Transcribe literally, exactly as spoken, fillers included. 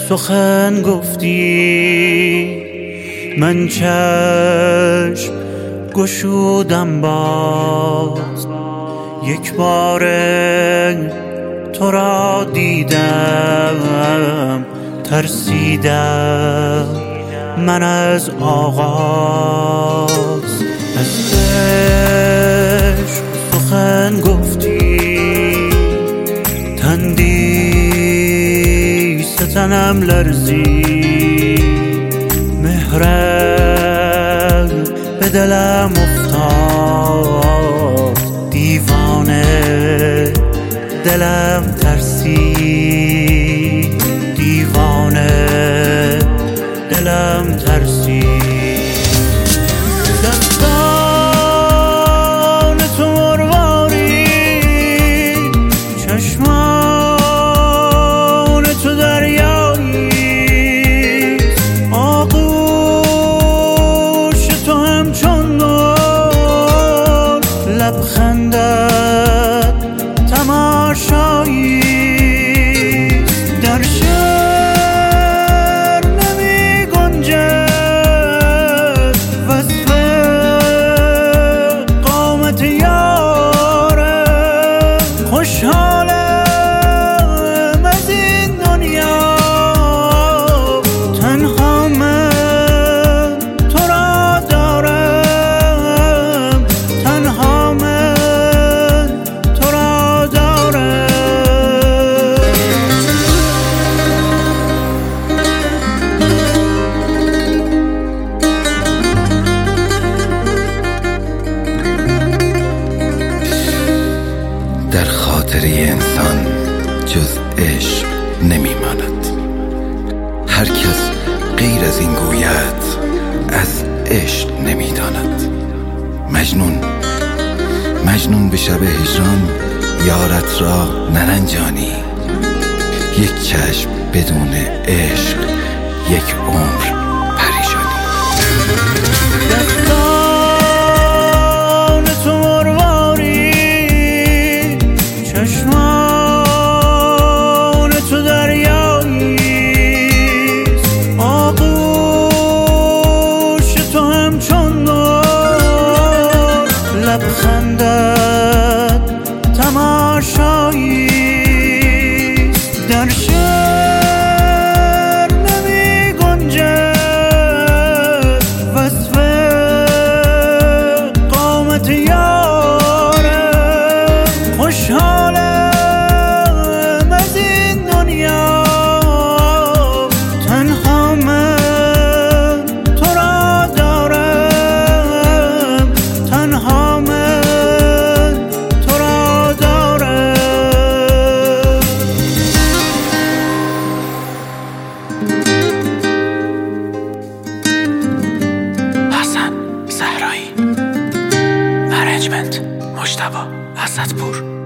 سخن گفتی، من چشم گشودم باز، یک بار تو را دیدم، ترسیدم من از آغاز. از عشق سخن گفتی، تندی ستنم لرزی، مهرت به دلم افتاد، دیوانه دلم ترسی، دیوانه دلم ترسی. دستان تو مرواری، چشمان تو دریایی، آغوش تو همچون نور، لبخندت تماشایی. در شعر نمی گنجد وصف قامت یاره، خوشحالم از این دنیا، تنها من تو را دارم، تنها من تو را دارم. در خاطره انسان جز عشق نمی ماند. هر کس غیر از این گوید از عشق نمی داند. مجنون مجنون به شب هجران یارت را نرنجانی، یک چشم بدون عشق یک عمر پریشانی. دستان تو مرواری، چشمان تو دریایی، آغوش تو همچون نور، لبخندت تماشایی. در شعر نمی گنجد وصف قامت یاره، خوشحالم از این دنیا، تنها من تو را دارم، تنها من تو را دارم. حسن صحرایی، منیجمنت مجتبی اسدپور.